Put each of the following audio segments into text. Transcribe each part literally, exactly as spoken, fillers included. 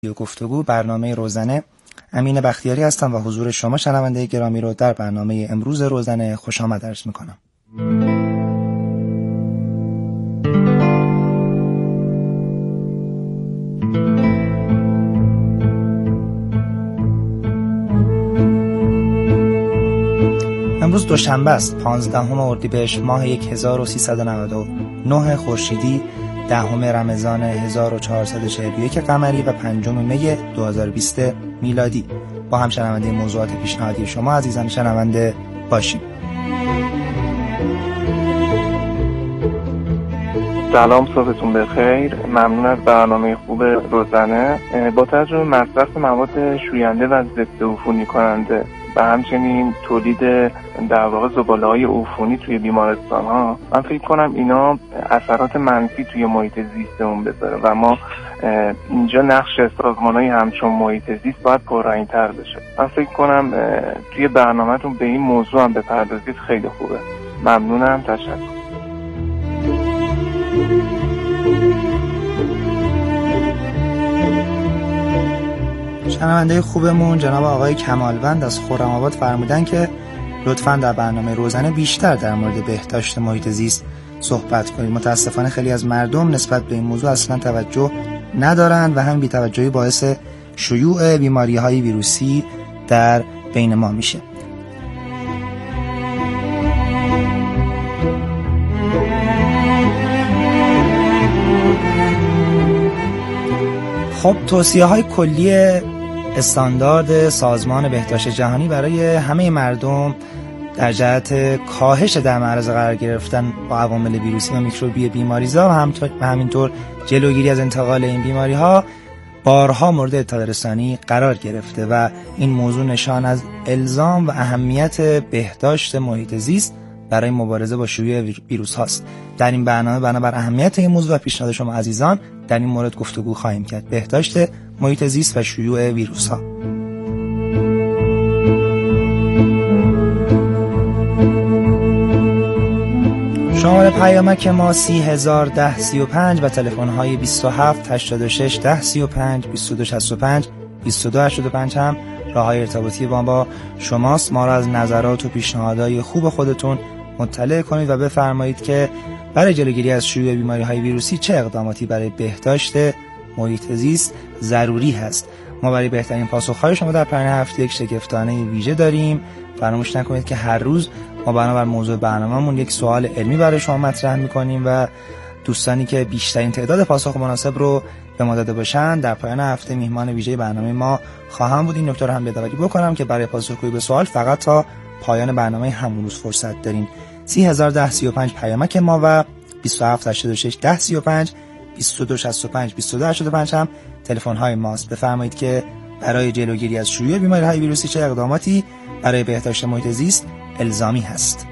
گفتگو برنامه روزنه. امین بختیاری هستم و حضور شما شنونده گرامی رو در برنامه امروز روزنه خوش آمد عرض میکنم. امروز دوشنبه است، پانزدهم اردیبهشت ماه هزار و سیصد و نود و نه خورشیدی، دهم رمضان هزار و چهارصد و چهل و یک قمری و پنجم می دو هزار و بیست میلادی. با هم شنونده موضوعات پیشنهادی شما عزیزان شنونده باشیم. سلام، صبحتون بخیر. ممنون از برنامه خوب روزنه. با توجه به مصرف مواد شوینده و ضد عفونی کننده و همچنین تولید در واقع زباله‌های عفونی توی بیمارستان‌ها، من فکر کنم اینا اثرات منفی توی محیط زیستمون بذاره و ما اینجا نقش سازمان‌های همچون محیط زیست باید پررنگ‌تر بشه. من فکر کنم توی برنامه‌تون به این موضوع هم بپردازید، خیلی خوبه. ممنونم، تشکر. شنونده خوبمون جناب آقای کمالوند از خرم‌آباد فرمودن که لطفاً در برنامه روزنه بیشتر در مورد بهداشت محیط زیست صحبت کنید. متاسفانه خیلی از مردم نسبت به این موضوع اصلا توجه ندارند و همین بی‌توجهی باعث شیوع بیماری‌های ویروسی در بین ما میشه. خب توصیه‌های کلی استاندارد سازمان بهداشت جهانی برای همه مردم در جهت کاهش در معرض قرار گرفتن با عوامل ویروسی و میکروبی بیماریزا و همینطور جلوگیری از انتقال این بیماری‌ها بارها مورد اطلاع رسانی قرار گرفته و این موضوع نشان از الزام و اهمیت بهداشت محیط زیست برای مبارزه با شیوع ویروس هاست. در این برنامه بنابر اهمیت این موضوع و پیشنهاد شما عزیزان در این مورد گفتگو خواهیم کرد. بهداشت محیط زیست و شیوع ویروس ها. شماره پیامک ما سی هزار ده سی و پنج و تلفن های بیست و هفت هشتاد و شش ده سی و پنج بیست و دو شصت و پنج بیست و دو هشتاد و پنج هم راه های ارتباطی با ما شماست. ما را از نظرات و پیشنهادهای خوب خودتون مطلع کنید و بفرمایید که برای جلوگیری از شیوع بیماری‌های ویروسی چه اقداماتی برای بهداشت محیط زیست ضروری هست. ما برای بهترین پاسخ‌های شما در پایان هفته یک شگفتانه ویژه داریم. فراموش نکنید که هر روز ما بنابر موضوع برنامه‌مون یک سوال علمی برای شما مطرح می‌کنیم و دوستانی که بیشترین تعداد پاسخ مناسب رو به ما داده باشن در پایان هفته میهمان ویژه برنامه ما خواهم بود. این نکته رو هم یادآوری بکنم که برای پاسخگویی به سوال فقط تا پایان برنامه همون روز فرصت دارین. سی هزار ده سی و پنج پیامک ما و بیست و هفت هشتاد و شش ده سی و پنج بیست و دو شصت و پنج بیست و دو هشتاد و پنج هم تلفن های ماست. بفرمایید که برای جلوگیری از شیوع بیماری‌های ویروسی چه اقداماتی برای بهداشت محیط زیست الزامی هست.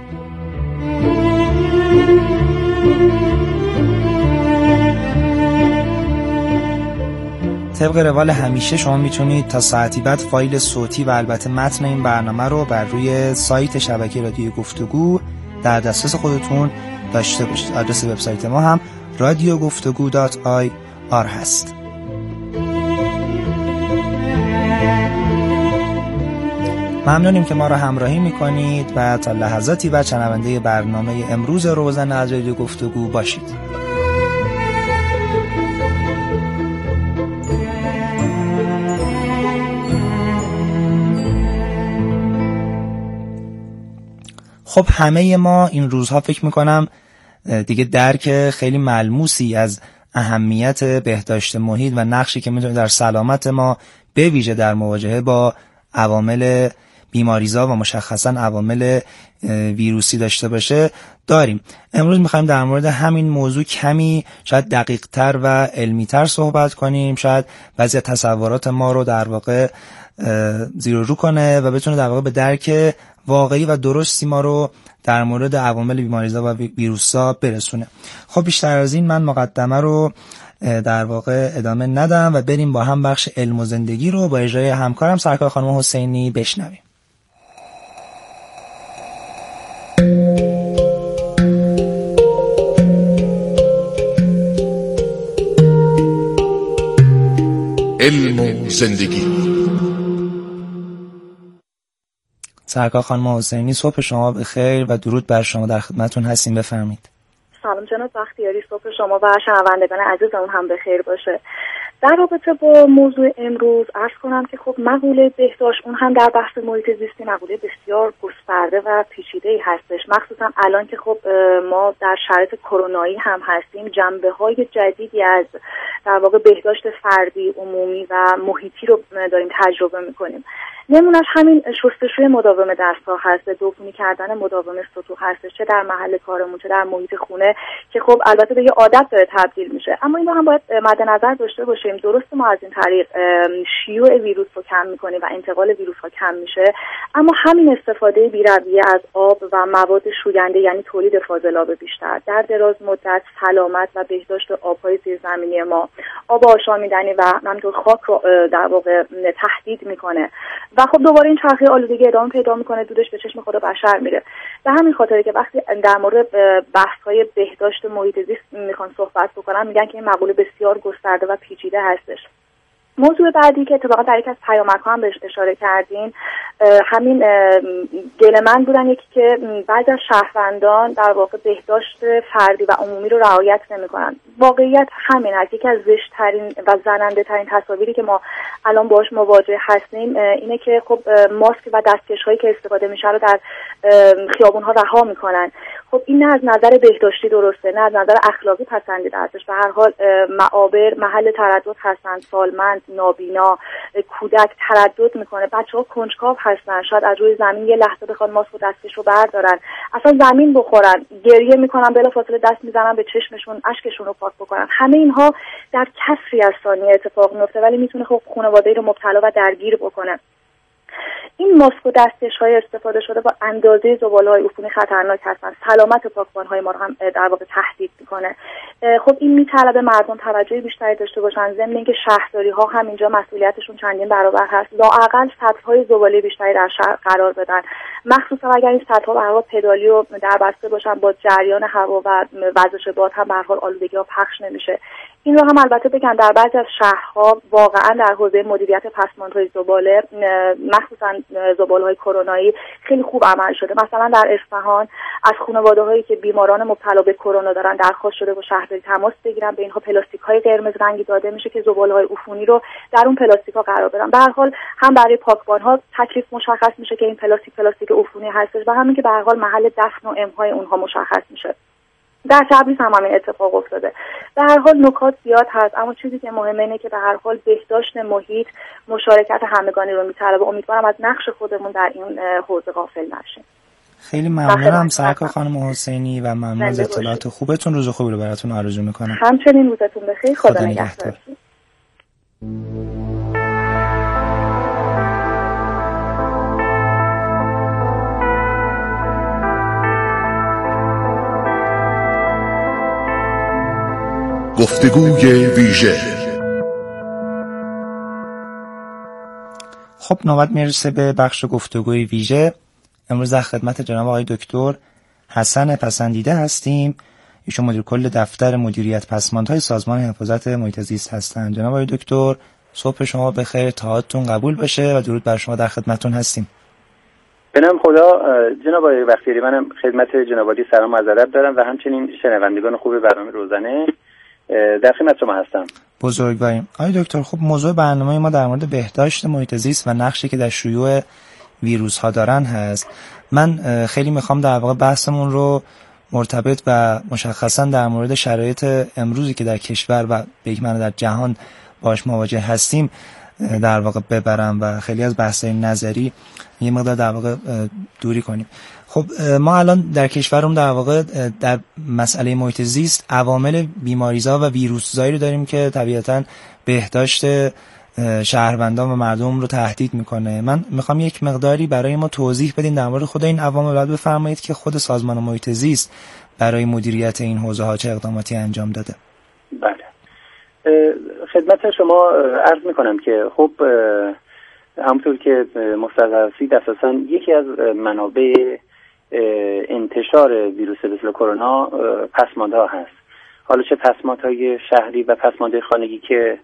طبق روال همیشه شما میتونید تا ساعتی بعد فایل صوتی و البته متن این برنامه رو بر روی سایت شبکه رادیو گفتگو در دسترس خودتون داشته باشید. آدرس وبسایت ما هم رادیو گفتگو دات آی آر هست. ممنونیم که ما را همراهی میکنید و تا لحظاتی بعد شنونده برنامه امروز روزنه از رادیو گفتگو باشید. خب همه ما این روزها فکر میکنم دیگه درک خیلی ملموسی از اهمیت بهداشت محیط و نقشی که میتونه در سلامت ما به ویژه در مواجهه با عوامل بیماریزا و مشخصا عوامل ویروسی داشته باشه داریم. امروز میخوایم در مورد همین موضوع کمی شاید دقیق تر و علمی تر صحبت کنیم. شاید بعضی تصورات ما رو در واقع زیر و رو کنه و بتونه در واقع به درک واقعی و درستی ما رو در مورد عوامل بیماریزا و ویروسا برسونه. خب بیشتر از این من مقدمه رو در واقع ادامه ندم و بریم با هم بخش علم و زندگی رو با اجرای همکارم سرکار خانم حسینی بشنویم. علم و زندگی. سرکار خانم حسینی، صبح شما بخیر و درود بر شما، در خدمتتون هستیم، بفرمایید. سلام جناب بختیاری، صبح شما و شنوندگان عزیزمون هم بخیر باشه. در رابطه با موضوع امروز عرض کنم که خب مقوله بهداشت اون هم در بحث محیط زیستی مقوله بسیار گسترده و پیچیده‌ای هستش، مخصوصا الان که خب ما در شرایط کرونایی هم هستیم. جنبه‌های جدیدی از در واقع بهداشت فردی، عمومی و محیطی رو داریم تجربه می‌کنیم. نمونهش همین شستشوی مداوم دست‌ها هست، دوفونی کردن مداوم سطوح هست، چه در محل کارمون چه در محیط خونه، که خب البته به یه عادت داره تبدیل میشه. اما این رو هم باید مد نظر داشته باشیم. درسته ما از این طریق شیوع ویروس رو کم می‌کنیم و انتقال ویروس‌ها کم میشه، اما همین استفاده بی‌رویه از آب و مواد شوینده، یعنی تولید فاضلاب بیشتر، در دراز مدت سلامت و بهداشت آب‌های زیرزمینی ما، آب آشامیدنی و همینطور خاک رو در واقع تهدید میکنه و خب دوباره این چرخه آلودگی ادامه پیدا میکنه، دودش به چشم خود بشر میره. به همین خاطره که وقتی در مورد بحث‌های بهداشت محیط زیست میخوان صحبت بکنن، میگن که این مقوله بسیار گسترده و پیچیده هستش. موضوع بعدی که اتفاقا در یک از پیامک‌ها هم بهش اشاره کردین، همین گله من بودن، یکی که بعضی از شهروندان در واقع بهداشت فردی و عمومی رو رعایت نمی‌کنن. واقعیت همین است. یکی از زشت‌ترین و زننده‌ترین تصاویری که ما الان باهاش مواجه هستیم اینه که خب ماسک و دستکش‌هایی که استفاده میشه رو در خیابون‌ها رها می‌کنن. خب این نه از نظر بهداشتی درسته، نه از نظر اخلاقی پسندیده هستش. به هر حال معابر محل تردد هستن، سالمند، نابینا، کودک تردد میکنه، بچه‌ها کنجکاو هستن، شاید از روی زمین یه لحظه بخواد ماسک و دستکش رو بردارن، اصلا زمین بخورن، گریه میکنن، بلافاصله دست میزنن به چشمشون، اشکشون رو پاک بکنن. همه اینها در کسری از ثانیه اتفاق میفته، ولی میتونه خب خانواده‌ای رو مبتلا و درگیر بکنه. این ماسک و دستکش‌های استفاده شده با اندازه زباله‌های عفونی خطرناک هستن، سلامت پاکبان‌های ما رو هم در واقع تهدید می‌کنه. خب این می‌طلبه مردم توجه بیشتری داشته باشن، ضمن اینکه شهرداری‌ها هم اینجا مسئولیتشون چندین برابر هست، لااقل سطح‌های زباله بیشتری در شهر قرار بدن، مخصوصا اگر این سطح‌ها به هر حال پدالی و دربسته باشن، با جریان هوا و وزش باد هم به هر حال آلودگی‌ها پخش نمیشه. این رو هم البته بگم در بعضی از شهرها واقعا در حوزه مدیریت پسماندهای زباله، مخصوصا زباله‌های کرونایی، خیلی خوب عمل شده. مثلا در اصفهان از خانواده‌هایی که بیماران مبتلا به کرونا دارن درخواست شده با شهرداری تماس بگیرن، به اینها پلاستیک‌های قرمز رنگی داده میشه که زباله‌های عفونی رو در اون پلاستیک‌ها قرار بدن. به هر حال هم برای پاکبان‌ها تکلیف مشخص میشه که این پلاستیک پلاستیک عفونی هستش و همین که به هر حال محل دفن و امهای اونها مشخص میشه. در تبریز هم همین اتفاق افتاده. به هر حال نکات زیاد هست، اما چیزی که مهمه اینه که به هر حال بهداشت محیط مشارکت همگانی رو میطلبه. امیدوارم از نقش خودمون در این حوزه غافل نشیم. خیلی ممنونم سرکار خانم حسینی و ممنون از اطلاعات خوبتون. روز خوبی رو براتون آرزو میکنم. همچنین روزتون بخیر. خدا, خدا نگهدار. گفتگوی ویژه. خب نوبت میرسه به بخش گفتگوی ویژه. امروز در خدمت جناب آقای دکتر حسن پسندیده هستیم. ایشون مدیر کل دفتر مدیریت پسماندهای سازمان حفاظت محیط زیست هستند. جناب آقای دکتر صبح شما بخیر، تاعتون قبول بشه و درود بر شما، در خدمتتون هستیم. به نام خدا. جناب آقای بختیاری، منم خدمت جناب عالی سلام و ادب دارم و همچنین شنوندگان خوب برنامه روزانه در خدمت شما هستم. بزرگواریم. آقای دکتر، خب موضوع برنامه ما در مورد بهداشت محیط زیست و نقشی که در شیوع ویروس ها دارن هست. من خیلی میخوام در واقع بحثمون رو مرتبط و مشخصا در مورد شرایط امروزی که در کشور و به یک معنی در جهان باش مواجه هستیم در واقع ببرم و خیلی از بحث‌های نظری یه مقدار در واقع دوری کنیم. خب ما الان در کشورمون در واقع در مسئله محیط زیست عوامل بیماریزا و ویروسزایی رو داریم که طبیعتاً بهداشت شهروندان و مردم رو تهدید میکنه. من میخوام یک مقداری برای ما توضیح بدین در مورد خود این عوامل، بعد بفرمایید که خود سازمان محیط زیست برای مدیریت این حوزه ها چه اقداماتی انجام داده. بله، خدمت شما عرض میکنم که خب همونطور که مستحضر هستید اساساً یکی از منابع انتشار ویروس مثل کرونا پسماندها هست. حالا چه پسماندهای شهری و پسماندهای خانگی که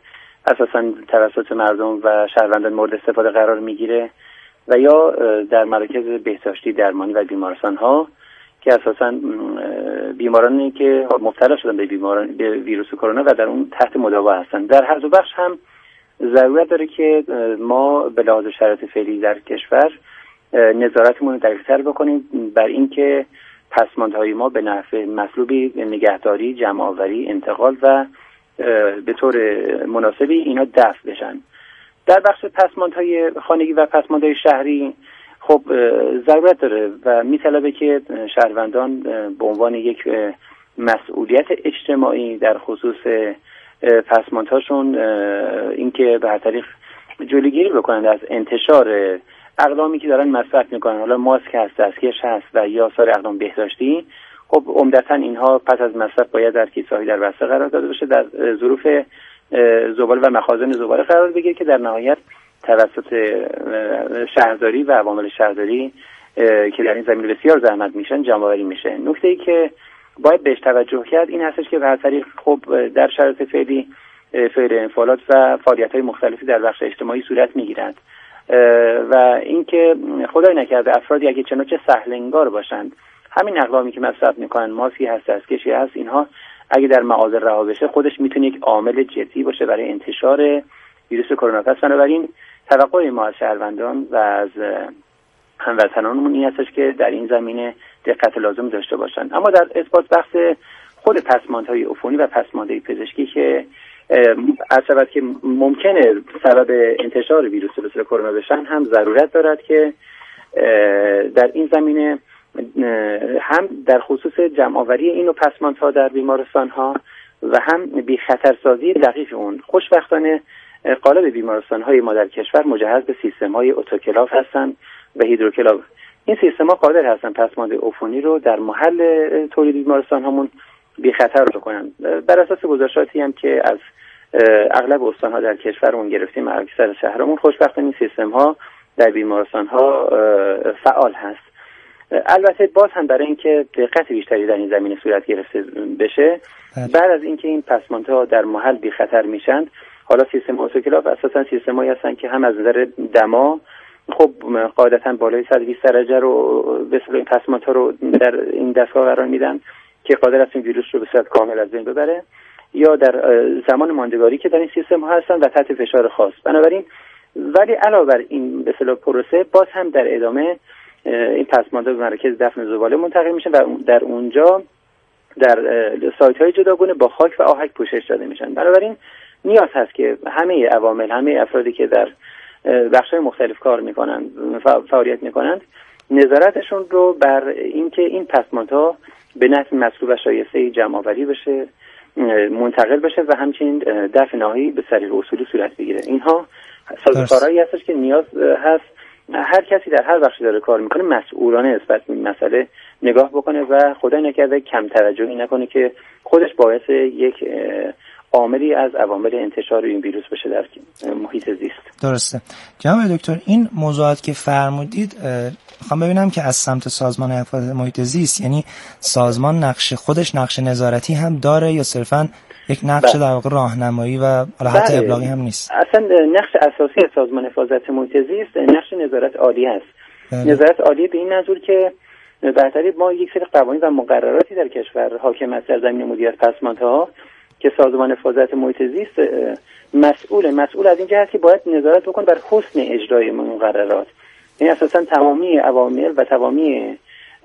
اساساً توسط مردم و شهروندان مورد استفاده قرار میگیره و یا در مراکز بهداشتی درمانی و بیمارستان‌ها که اساساً بیمارانی که مبتلا شدن به بیماران به ویروس کرونا و در اون تحت مداوا هستند. در هر دو بخش هم ضرورت داره که ما به لحاظ شرایط فعلی در کشور نظارتمون رو دقیق‌تر بکنیم بر اینکه پسماندهای ما به نحو مطلوبی نگهداری، جمع‌آوری، انتقال و به طور مناسبی اینا دفع بشن. در بخش پسماندهای خانگی و پسماندهای شهری خب ضرورت داره و میطلبه که شهروندان به عنوان یک مسئولیت اجتماعی در خصوص پسماندهاشون اینکه به هر طریق جلوگیری بکنند از انتشار اقلامی که دارن مصرف میکنن، حالا ماسک هست، دستکش هست و یا سایر اقلام بهداشتی. خب عمدتاً اینها پس از مصرف باید در کیسه‌های در بسته قرار داده بشه، در ظروف زباله و مخازن زباله قرار بگیره که در نهایت توسط شهرداری و عوامل شهرداری که در این زمینه بسیار زحمت میشن جمع‌آوری میشه. نکته‌ای که باید بهش توجه کرد این هستش که به هر طریق خب در شرایط فعلی فعل انفعالات و فعالیت‌های مختلفی در بخش اجتماعی صورت میگیرند و اینکه خدای نکرده افرادی اگه چنانچه سهل‌انگار باشند همین اقلامی که مصرف میکنن، ماسکی هست، دستکشی هست، اینها اگه در مغازه رها بشه خودش میتونه یک عامل جدی باشه برای انتشار ویروس کرونا. پس بنابراین توقع ما از شهروندان و از هموطنانمون این هستش که در این زمینه دقت لازم داشته باشند. اما در اثبات بحث خود پسماندهای عفونی و پسماندهای پزشکی که عصبت که ممکنه سبب انتشار ویروس مثل کرونا بشن هم ضرورت دارد که در این زمینه هم در خصوص جمع‌آوری این و پسماندها در بیمارستان‌ها و هم بی خطرسازی دقیق اون. خوشبختانه قالب بیمارستان‌های ما در کشور مجهز به سیستم‌های اتوکلاو هستند و هیدروکلاو. این سیستم‌ها قادر هستن پسماند عفونی رو در محل تولید بیمارستان‌هامون بی خطر رو کنن. بر اساس گزارشاتی هم که از اغلب استان‌ها در کشورمون گرفتیم، اکثر شهرمون، خوشبختانه این سیستم‌ها در بیمارستان‌ها فعال هست. البته باز هم برای اینکه دقت بیشتری در این زمینه صورت گرفته بشه، بعد از اینکه این پسماندها در محل بی خطر میشن، حالا سیستم اتوکلاو اساسا سیستمایی هستن که هم از نظر دما خب قاعدتا بالای صد و بیست درجه رو به اصطلاح این پسماندها رو در این دستگاه قرار میدن که قادر است این ویروس رو به صورت کامل از بین ببره، یا در زمان ماندگاری که در این سیستم ها هستن و تحت فشار خاص. بنابراین ولی علاوه بر این به اصطلاح پروسه باز هم در ادامه این پسماندها به مراکز دفن زباله منتقل میشن و در اونجا در سایت های جداگانه با خاک و آهک پوشش داده میشن. بنابراین نیاز هست که همه عوامل، همه افرادی که در بخش‌های مختلف کار میکنند، فعالیت میکنند، نظارتشون رو بر اینکه این پسماندها به نحو مطلوب و شایسته جمع‌آوری بشه، منتقل بشه و همچنین دفع نهایی به صریح اصولی صورت بگیره. اینها سازوکارهایی هستش که نیاز هست هر کسی در هر بخشی داره کار میکنه مسئولانه نسبت به این مسئله نگاه بکنه و خدای نکرده کم توجهی نکنه که خودش باعث یک عاملی از عوامل انتشار این ویروس بشه در محیط زیست. درسته. جناب دکتر، این موضوعات که فرمودید میخوام ببینم که از سمت سازمان حفاظت محیط زیست، یعنی سازمان نقش خودش نقش نظارتی هم داره یا صرفاً یک نقش در واقع راهنمایی و حالا حتی ابلاغی هم نیست؟ اصلا نقش اساسی سازمان حفاظت محیط زیست نقش نظارت عالی است. بله. نظارت عالی به این منظور که برتری ما یک سری قوانین و مقرراتی در کشور حاکم است در زمینه مدیریت پسماندها که سازمان حفاظت محیط زیست مسئول مسئول از این جهت که باید نظارت بکنه بر حسن اجرای مقررات. یعنی اساسا تمامی عوامل و تمامی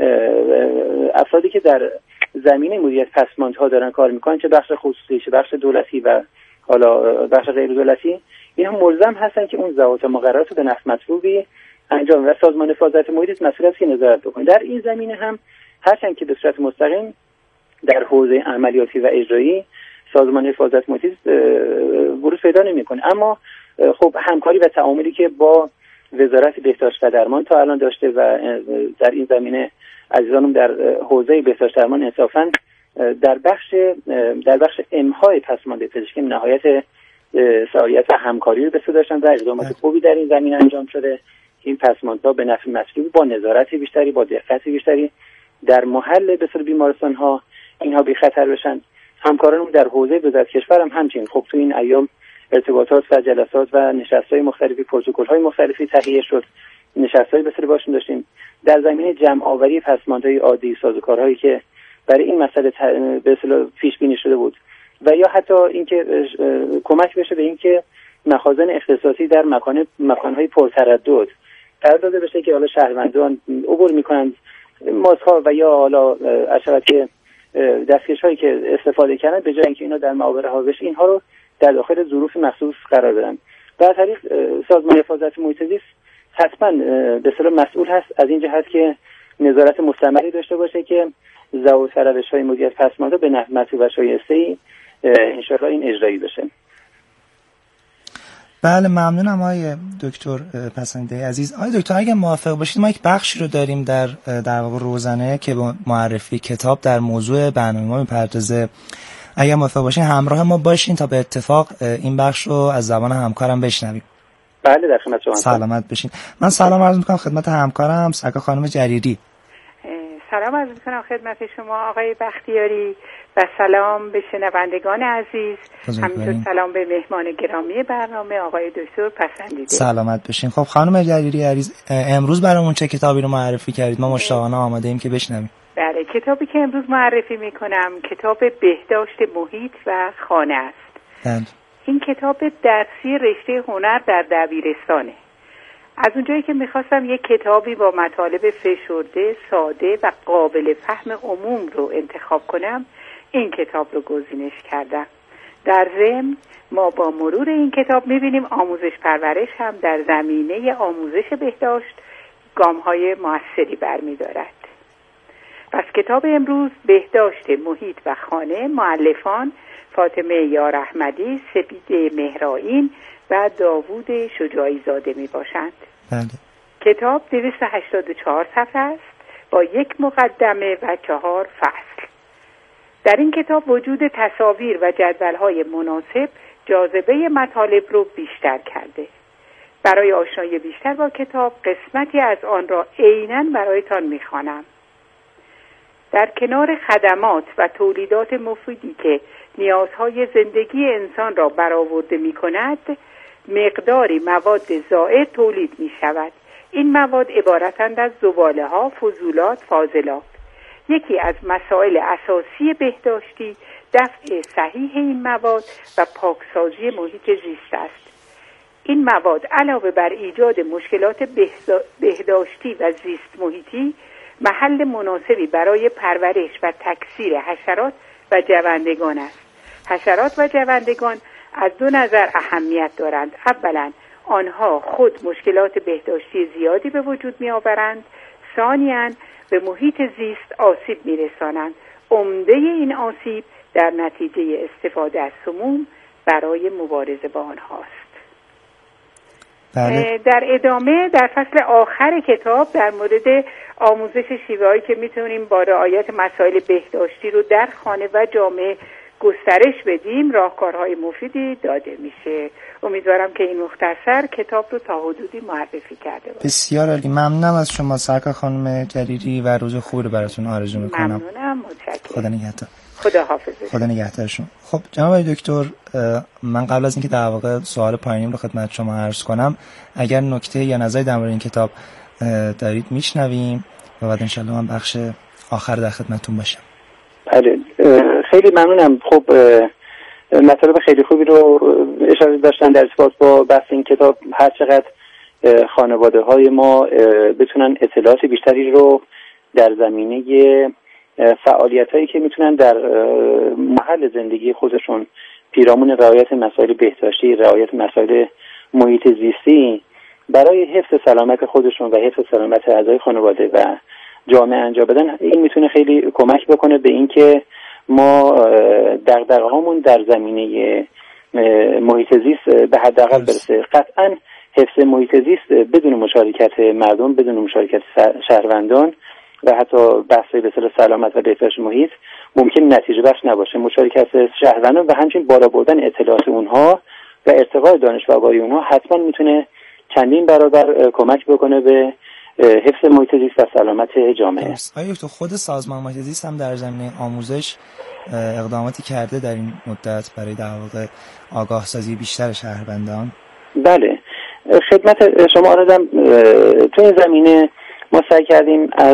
افرادی که در زمینه مدیریت پسماندها دارن کار میکنن، چه بخش خصوصی چه بخش دولتی و حالا بخش غیر دولتی، اینها ملزم هستن که اون ضوابط مقررات رو به نحو مطلوبی انجام و سازمان حفاظت محیط مسئول است که نظارت بکنه. در این زمینه هم هرچند که به صورت مستقیم در حوزه عملیاتی و اجرایی سازمان حفاظت محیط بروز پیدا نمیکنه، اما خب همکاری و تعاملی که با وزارت بهداشت و درمان تا الان داشته و در این زمینه عزیزانم در حوزه بهداشت درمان انصافاً در بخش در بخش امهای پسماند پزشکی نهایت سعایت و همکاری رو به دست داشتن و اقدامات خوبی در این زمینه انجام شده. این پسماندها به نفع مطلوب با نظارت بیشتری، با دقت بیشتری در محل به اصطلاح بیمارستان‌ها اینها بی خطر بشن. همکارانمون در حوزه وزارت کشور هم همچنین خب تو این ایام ارتباطات و جلسات و نشست‌های مختلفی، پروتکل‌های مختلفی تهیه شد، نشست‌های بسیاری باشون داشتیم در زمینه جمع‌آوری پسماندهای عادی، سازوکارهایی که برای این مسئله به اصطلاح پیش بینی شده بود و یا حتی اینکه کمک بشه به اینکه مخازن اختصاصی در مکان مکان‌های پرتردد قرار داده بشه که حالا شهروندان عبور می‌کنند ماسک‌ها و یا حالا اشرافی دستکش‌هایی که استفاده کردن به جای اینکه اینا در معابرها بشه اینها رو در داخل ظروف مخصوص قرار بدن. و از طریق سازمان حفاظت محیط زیست حتما به اصطلاح مسئول هست از این جهت که نظارت مستمری داشته باشه که ضوابط و روش‌های مدیریت پسمانده به نحو مطلوب و شایسته‌ای ان شاءالله این اجرایی بشه. بله ممنونم آقای دکتر پسندیده عزیز. آقای دکتر اگه موافق باشید ما یک بخشی رو داریم در در واقع روزنه که با معرفی کتاب در موضوع برنامه ما میپردازه. اگه موافق باشین همراه ما باشین تا به اتفاق این بخش رو از زبان همکارم بشنویم. بله در خدمت شما. سلامت بشین. من سلام عرض می‌کنم خدمت همکارم سرکار خانم جریری. سلام عرض می‌کنم خدمت شما آقای بختیاری و سلام به شنوندگان عزیز، همینطور سلام به مهمان گرامی برنامه آقای دکتر پسندیده. سلامت بشین. خب خانم جریری عزیز امروز برامون چه کتابی رو معرفی کردید؟ ما مشتاقانه آماده ایم که بشنویم. بله کتابی که امروز معرفی می‌کنم کتاب بهداشت محیط و خانه است. بله. این کتاب درسی رشته هنر در دبیرستانه. از اونجایی که میخواستم یک کتابی با مطالب فشرده، ساده و قابل فهم عموم رو انتخاب کنم این کتاب رو گزینش کردم. در ضمن ما با مرور این کتاب میبینیم آموزش پرورش هم در زمینه آموزش بهداشت گام‌های موثری برمی‌دارد. پس کتاب امروز بهداشت محیط و خانه، مؤلفان فاطمه یار احمدی، سپید مهرائین و داوود شجاعی زاده می باشند. بله. کتاب دویست و هشتاد و چهار صفحه است با یک مقدمه و چهار فصل. در این کتاب وجود تصاویر و جدول‌های مناسب جاذبه مطالب رو بیشتر کرده. برای آشنایی بیشتر با کتاب قسمتی از آن را عیناً برایتان می‌خوانم. در کنار خدمات و تولیدات مفیدی که نیازهای زندگی انسان را برآورده می‌کند، مقداری مواد زائد تولید می‌شود. این مواد عبارتند از زباله‌ها، فضولات، فاضلات. یکی از مسائل اساسی بهداشتی دفع صحیح این مواد و پاکسازی محیط زیست است. این مواد علاوه بر ایجاد مشکلات بهداشتی و زیست محیطی، محل مناسبی برای پرورش و تکثیر حشرات و جوندگان است. حشرات و جوندگان از دو نظر اهمیت دارند. اولا آنها خود مشکلات بهداشتی زیادی به وجود می آورند. ثانیاً به محیط زیست آسیب می رسانند. عمده این آسیب در نتیجه استفاده از سموم برای مبارزه با آنهاست. بله. در ادامه در فصل آخر کتاب در مورد آموزش شیوه‌هایی که میتونیم با رعایت مسائل بهداشتی رو در خانه و جامعه گسترش بدیم راهکارهای مفیدی داده میشه. امیدوارم که این مختصر کتاب رو تا حدودی معرفی کرده باشه. بسیار عالی. ممنونم از شما سرکار خانم جریری و روز خوبی رو براتون آرزو میکنم. ممنونم. متشکرم. خدا نگهدار. خدا حافظ. خدا نگهدارشون. خب جناب دکتر من قبل از اینکه در واقع سوال پایانیم رو خدمت شما عرض کنم اگر نکته یا نظری در مورد این کتاب دارید میشنویم و بعد انشالله من بخش آخر در خدمتتون باشم. بله خیلی ممنونم. خب مطالب خیلی خوبی رو اشاره داشتن در ارتباط با بحث این کتاب. هر چقدر خانواده های ما بتونن اطلاعات بیشتری رو در زمینه فعالیت هایی که میتونن در محل زندگی خودشون پیرامون رعایت مسائل بهداشتی، رعایت مسائل محیط زیستی برای حفظ سلامت خودشون و حفظ سلامت اعضای خانواده و جامعه انجام بدن، این میتونه خیلی کمک بکنه به اینکه ما دغدغه‌هامون در زمینه محیط زیست به حداقل برسه. قطعاً حفظ محیط زیست بدون مشارکت مردم، بدون مشارکت شهروندان و حتی بحث به اصطلاح سلامت و بهداشت محیط ممکن نتیجه بخش نباشه. مشارکت شهروندان و همچنین بالا بردن اطلاعات اونها و ارتقاء دانش و آگاهی اونها حتما میتونه چندین برابر کمک بکنه به حفظ محیط زیست و سلامت جامعه. آیا تو خود سازمان محیط زیست هم در زمینه آموزش اقداماتی کرده در این مدت برای در واقع آگاه سازی بیشتر شهروندان؟ بله، خدمت شما آرزم. تو این زمینه ما سعی کردیم از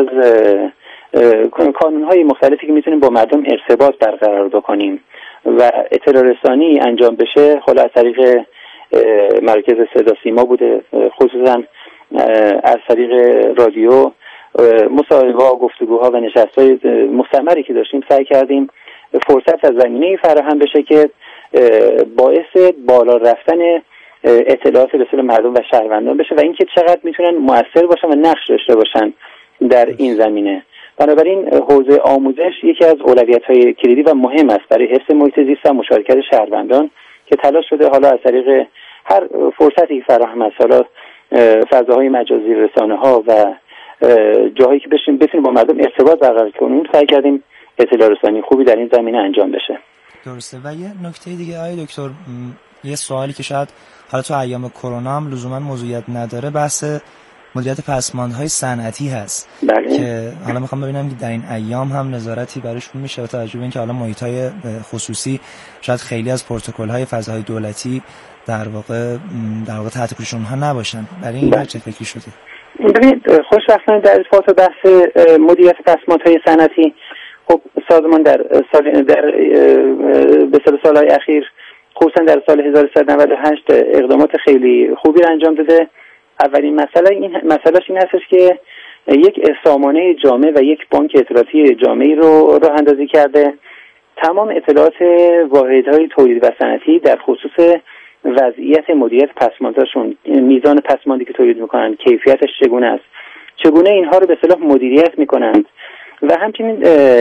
کانون‌های مختلفی که میتونیم با مردم ارتباط برقرار بکنیم و اطلاع رسانی انجام بشه، خلا از طریق مرکز صدا سیما بوده، خصوصا از طریق رادیو، مصاحبه‌ها، گفتگوها و نشست‌های مستمری که داشتیم سعی کردیم فرصت از زمینه‌ای فراهم بشه که باعث بالا رفتن اطلاعات رسول مردم و شهروندان بشه و اینکه چقدر میتونن مؤثر باشن و نقش داشته باشن در این زمینه. بنابراین حوزه آموزش یکی از اولویت‌های کلیدی و مهم است برای حفظ محیط زیست و مشارکت شهروندان که تلاش شده حالا از طریق هر فرصتی فراهم است، حالا فضاهای مجازی، رسانه‌ها و جاهایی که بشیم بتونیم با مردم ارتباط برقرار کنیم، سعی کردیم اطلاع رسانی خوبی در این زمینه انجام بشه. درسته. و یه نکته دیگه آقای دکتر، یه سوالی که شاید حالا تو ایام کرونا هم لزوما موضوعیت نداره، بحث مدیریت پسماندهای صنعتی هست. بله. که حالا میخوام ببینم که در این ایام هم نظارتی براشون میشه با توجه به اینکه حالا محیط‌های خصوصی شاید خیلی از پروتکل‌های فضاهای دولتی در واقع در واقع تحت پوشش اونها نباشن. برای این چه فکری شده؟ ببینید، خوشبختانه در ارتباط بحث مدیریت پسماندهای صنعتی، خب سازمان در سال در به سال سالهای اخیر، خصوصا در سال هزار و سیصد و نود و هشت اقدامات خیلی خوبی را انجام داده. اولین مسئله این مسئلهش این هستش که یک سامانه جامع و یک بانک اطلاعاتی جامعی رو راه اندازی کرده. تمام اطلاعات واحدهای تولید و صنعتی در خصوص وضعیت مدیریت پسماندهاشون، میزان پسماندی که تولید میکنن، کیفیتش چگونه است، چگونه اینها رو به اصطلاح مدیریت میکنند و همچنین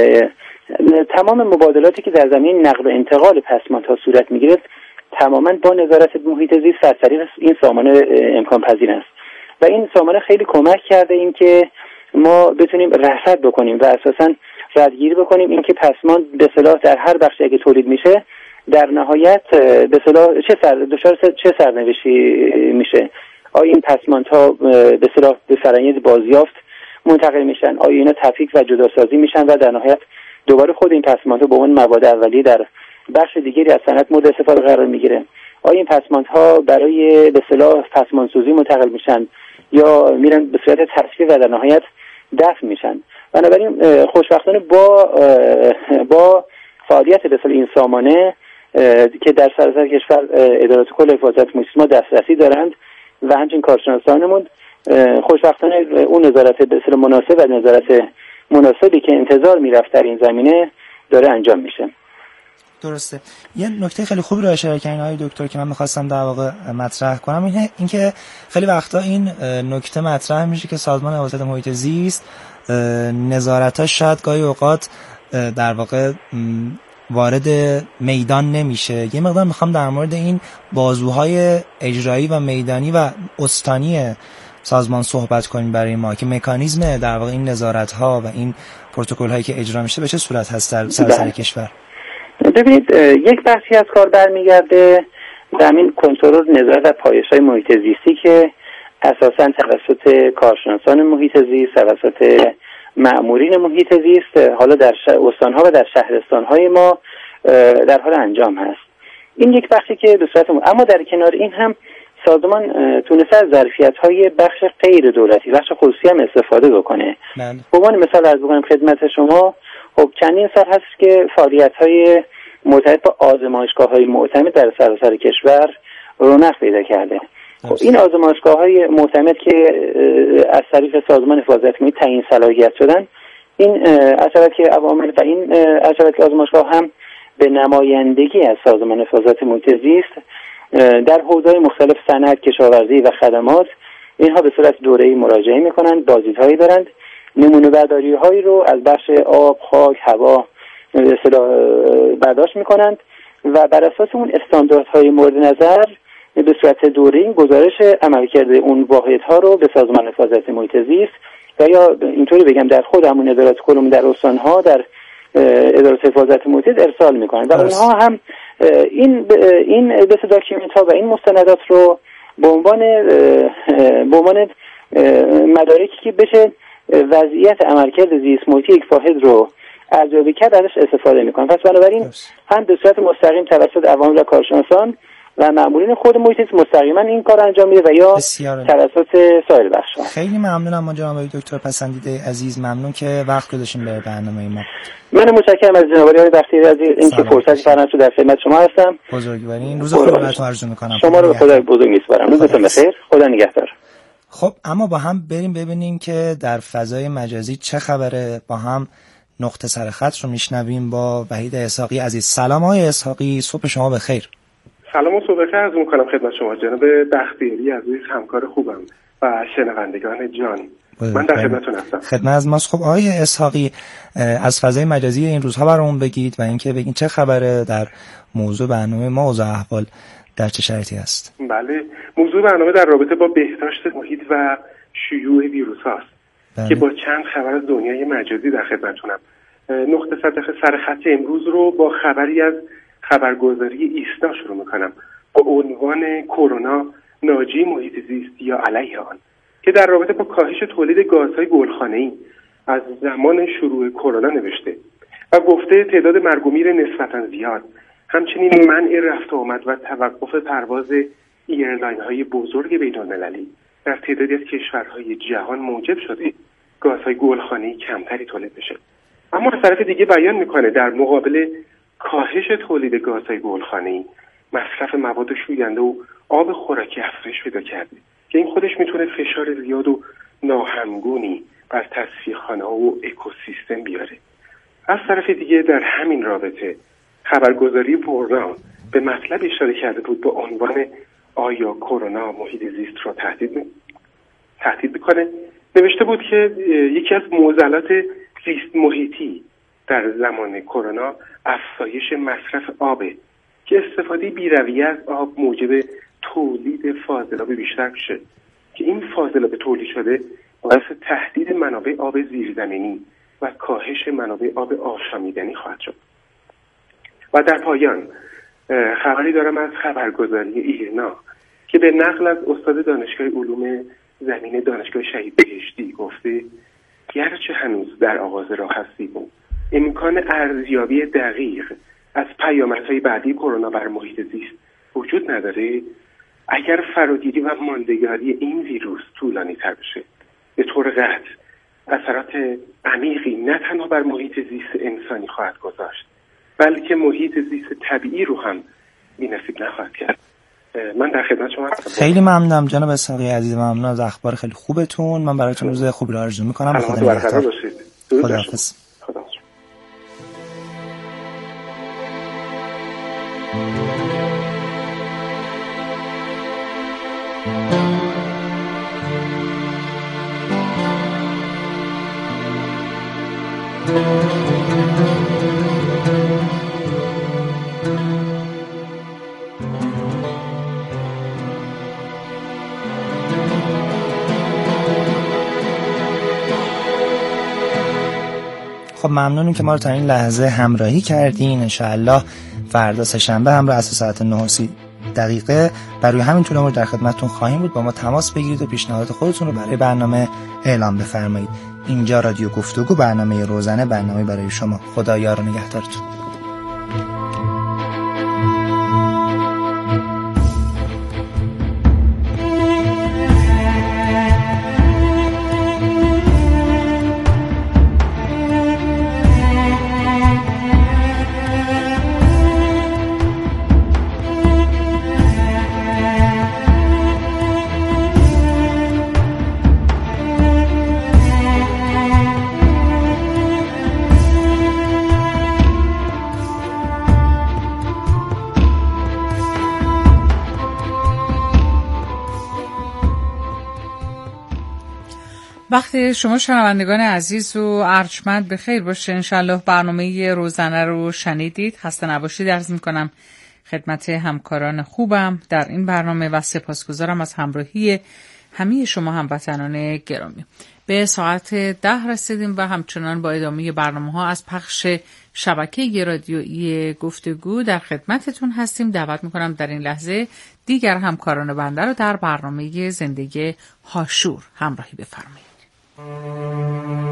تمام مبادلاتی که در زمین نقل و انتقال پسماندها صورت میگیره تماما با نظارت محیط زیست از طریق این سامانه امکان پذیر است و این سامانه خیلی کمک کرده این که ما بتونیم رصد بکنیم و اساساً ردگیری بکنیم این که پسماند به اصطلاح در هر بخشی که تولید میشه در نهایت به اصطلاح چه سر دچار چه سرنوشتی میشه. آیا این پسماندها به اصطلاح به فرآیند بازیافت منتقل میشن؟ آیا اینا تفکیک و جداسازی میشن و در نهایت دوباره خود این پسماندها به عنوان مواد اولیه در بخش دیگری از صنعت مورد استفاده قرار میگیره؟ آیا این پسماندها برای به اصطلاح پسماندسوزی منتقل میشن یا میرن به صورت تصفیه و در نهایت دفن میشن؟ بنابراین خوشبختانه با با فعالیت به اصطلاح این سامانه که در سراسر کشور ادارات کل حفاظت محیط ما دسترسی دارند و همچنین کارشناسانمون، خوشبختانه اون نظارت به اصطلاح مناسب و نظارت مناسبی که انتظار میرفت در این زمینه داره انجام میشه. درسته. یه نکته خیلی خوبی رو اشاره کردین آقای دکتر که من می‌خواستم در واقع مطرح کنم، اینه اینکه خیلی وقتا این نکته مطرح میشه که سازمان حفاظت محیط زیست نظارتاش شاید گاهی اوقات در واقع وارد میدان نمیشه. یه مقدار میخوام در مورد این بازوهای اجرایی و میدانی و استانی سازمان صحبت کنیم برای ما که مکانیزم در واقع این نظارت‌ها و این پروتکل‌هایی که اجرا میشه به چه صورت هست در سراسر کشور. ببینید، یک بخشی از کار برمیگرده به همین کنترل، نظارت و پایش‌های محیط زیستی که اساساً توسط کارشناسان محیط زیست، توسط مأمورین محیط زیست حالا در استان‌ها و در شهرستان‌های ما در حال انجام هست. این یک بخشی که به صورت م... اما در کنار این هم سازمان تونسته از ظرفیت‌های بخش غیر دولتی، بخش خصوصی هم استفاده بکنه. به عنوان مثال عرض بکنم خدمت شما، خب چندین سال هست که فعالیت‌های مرتبط با آزمایشگاه‌های معتمد در سراسر کشور رونق پیدا کرده. خب این آزمایشگاه‌های معتمد که از طریق سازمان حفاظت محیط تعیین صلاحیت شدن، این از طرف که عوامل و این از طرف که آزمایشگاه هم به نمایندگی از سازمان حفاظت محیط زیست در حوزه‌های مختلف صنعت، کشاورزی و خدمات اینها به صورت دوره‌ای مراجعه می‌کنند، بازدیدهایی دارند، نمونه برداری‌هایی رو از بخش آب، خاک، هوا به اصطلاح برداشت می‌کنند و بر اساس اون استانداردهای مورد نظر به صورت دوره‌ای گزارش عملکرد اون واحدها رو به سازمان حفاظت محیط زیست و یا اینطوری بگم در خود همون ادارات کلم در استان‌ها در ادارات حفاظت محیط ارسال می‌کنند و اونها هم این این به داکیومنت‌ها و این مستندات رو به عنوان به عنوان مدارکی که بشه وضعیت عملکرد زیست محیطی یک واحد رو ارزیابی کرد ازش استفاده میکنن. پس بنابراین هم به صورت مستقیم توسط عوامل و کارشناسان و مامورین خود محیط زیست مستقیما این کار انجام میده و یا توسط سایر بخش‌ها. خیلی ممنونم جناب دکتر پسندیده عزیز، ممنون که وقت گذاشتین به برنامه ما. من متشکرم از جناب آقای بختیاری عزیز اینکه فرصتی فراهم شد در خدمت شما هستم. بزرگوارین، روز خوبی براتون آرزو میکنم. شما رو به خدای بزرگ میسپارم. روزتون بخیر. خدا نگهدار. خب اما با هم بریم ببینیم که در فضای مجازی چه خبره. با هم نقطه سر خط رو میشنویم با وحید اسحاقی عزیز. سلام آقای اسحاقی، صبح شما بخیر. سلام و صبح بخیر عرض می‌کنم خدمت شما جناب بختیاری عزیز، همکار خوبم و شنوندگان جان. من در خدمتتون هستم. خدمت از ماست. خب آقای اسحاقی، از فضای مجازی این روزها برامون بگید و اینکه بگین چه خبره در موضوع برنامه ما، اوضاع احوال در چه شرایطی است. بله، موضوع برنامه در رابطه با بهداشت محیط و شیوع ویروس هاست بله. که با چند خبر از دنیای مجازی در خدمتتونم. نقطه سر خط امروز رو با خبری از خبرگزاری ایسنا شروع میکنم با عنوان کرونا ناجی محیط زیست یا علیه آن، که در رابطه با کاهش تولید گازهای گلخانه‌ای از زمان شروع کرونا نوشته و گفته تعداد مرگ و میر نسبتاً زیاد، همچنین منع رفت و آمد و توقف پرواز ایرلاین‌های بزرگ بین‌المللی در تعدادی از کشورهای جهان موجب شده گازهای گلخانه‌ای کمتری تولید بشه. اما از طرف دیگه بیان میکنه در مقابل کاهش تولید گازهای گلخانه‌ای مصرف مواد شوینده و آب خوراکی افزایش پیدا کرده که این خودش میتونه فشار زیاد و ناهمگونی بر تصفیه‌خانه‌ها و اکوسیستم بیاره. از طرف دیگه در همین رابطه خبرگزاری ورنا به مطلب اشاره کرده بود با عنوان آیا کرونا محیط زیست را تهدید می... تهدید میکنه. نوشته بود که یکی از معضلات زیست محیطی در زمان کرونا افزایش مصرف آبه که استفاده بی‌رویه از آب موجب تولید فاضلاب بیشتر میشه که این فاضلاب تولید شده باعث تهدید منابع آب زیرزمینی و کاهش منابع آب آشامیدنی خواهد شد. و در پایان خبری دارم از خبرگزاری ایرنا که به نقل از استاد دانشگاه علوم زمین دانشگاه شهید بهشتی گفته گرچه هنوز در آغاز راه هستیم و امکان ارزیابی دقیق از پیامدهای بعدی کرونا بر محیط زیست وجود نداره، اگر فراگیری و ماندگاری این ویروس طولانی تر بشه به طور قطع اثرات عمیقی نه تنها بر محیط زیست انسانی خواهد گذاشت بلکه محیط زیست طبیعی رو هم بی‌نصیب نخواهد کرد. من در خدمت شما هستم. خیلی ممنونم جناب اسحاقی عزیز، ممنون از اخبار خیلی خوبتون. من براتون روز خوبی رو آرزو میکنم. خدا نگهدار. خداحافظ. خب ممنونیم که ما رو تا این لحظه همراهی کردین. انشاءالله فردا سه‌شنبه هم را از ساعت نه و سی دقیقه برای همین طول عمر در خدمتتون خواهیم بود. با ما تماس بگیرید و پیشنهادات خودتون رو برای برنامه اعلام بفرمایید. اینجا رادیو گفتگو، برنامه روزانه، برنامه برای شما. خدا یار و نگهدارتون. وقتی شما شنوندگان عزیز و ارجمند به خیر باشه. انشالله برنامه روزانه رو شنیدید. خسته نباشید عرض میکنم خدمت همکاران خوبم در این برنامه و سپاسگزارم از همراهی همه شما هموطنان گرامی. به ساعت ده رسیدیم و همچنان با ادامه برنامه ها از پخش شبکه رادیویی گفتگو در خدمتتون هستیم. دعوت میکنم در این لحظه دیگر همکاران بنده رو در برنامه زندگی هاشور همراهی بفرمایید.